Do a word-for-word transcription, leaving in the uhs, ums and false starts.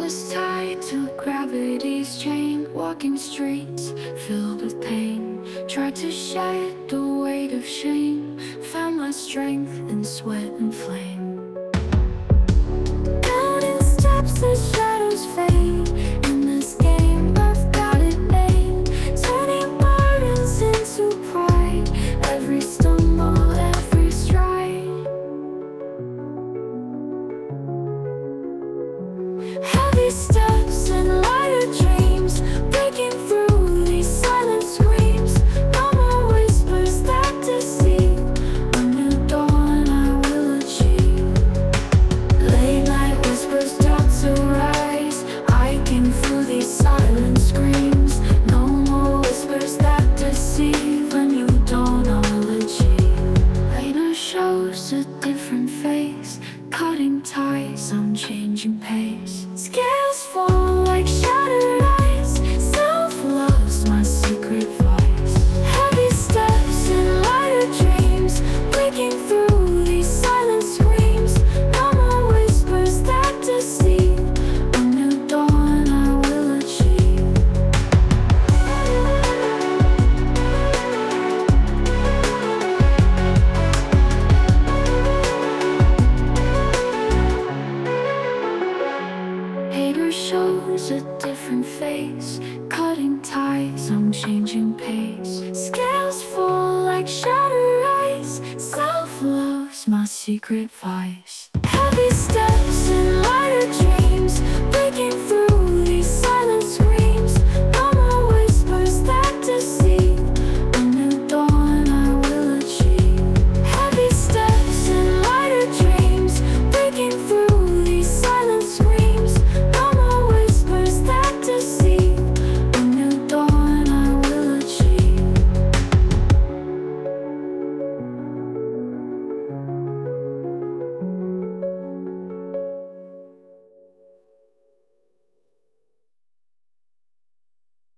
was tied to gravity's chain, walking streets filled with pain. Tried to shed the weight of shame, found my strength in sweat and flame. Counting steps, the shadows fade. In this game, I've got it made. Turning burdens into pride. Every stumble, every stride. Heavy steps and lighter dreams, breaking through these silent screams. No more whispers that deceive. A new dawn I will achieve. Late night whispers start to rise. I came through these silent screams. No more whispers that deceive. A new dawn I will achieve. Later shows a different face, cutting ties, I'm changing pace. Scales fall like shattered ice. Self-love's my secret vice. Heavy steps and lighter dreams, breaking through these silent screams. No more whispers that deceive. A new dawn I will achieve. Hater shows a different face, cutting ties, I'm changing pace. Scales fall like shattered ice. Self-love's my secret vice. Heavy steps and lighter dreams, breaking through